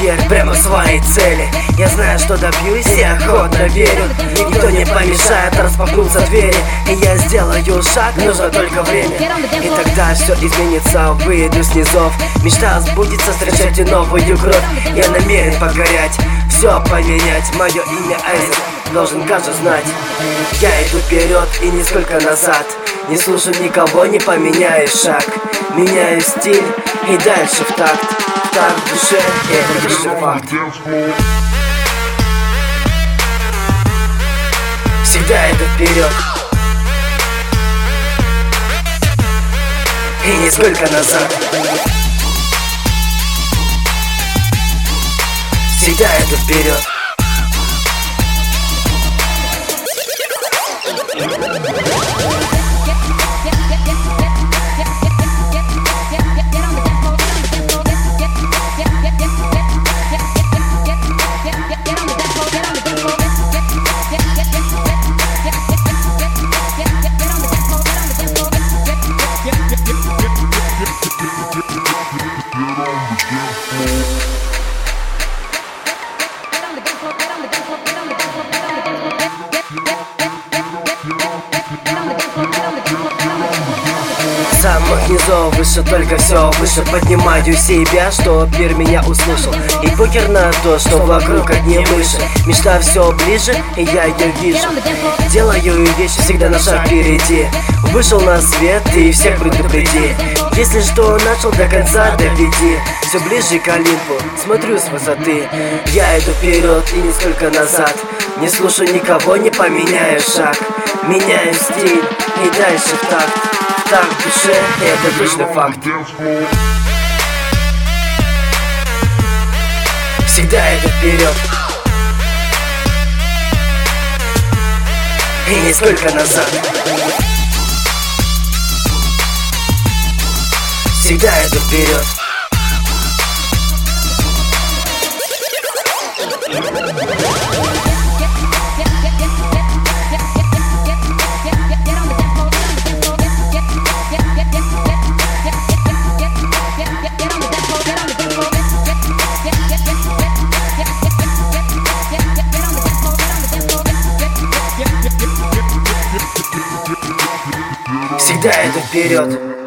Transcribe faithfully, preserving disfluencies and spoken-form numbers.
верь прямо в свои цели. Я знаю, что добьюсь и охотно верю. Никто не помешает распахнуться двери. И я сделаю шаг, нужно только время. И тогда все изменится, выйду с низов. Мечта сбудется, встречайте новую кровь. Я намерен погорять, все поменять. Мое имя Айзек, должен каждый знать. Я иду вперед и нисколько назад. Не слушаю никого, не поменяю шаг. Меняю стиль и дальше в такт. В такт в душе, и это лишний факт. Всегда иду вперед и нисколько назад. Всегда иду вперед. С самых низов выше, только все выше. Поднимаю себя, чтоб мир меня услышал. И покер на то, что вокруг одни мыши. Мечта все ближе, и я ее вижу. Делаю вещи всегда на шаг впереди. Вышел на свет и всех предупреди. Если что начал, до конца доведи. Все ближе к Олимпу, смотрю с высоты. Я иду вперед и нисколько назад. Не слушаю никого, не поменяю шаг. Меняю стиль и дальше в такт. Так в душе, это точно факт. Всегда иду вперед и нисколько назад. Всегда иду вперед. Всегда иду вперед.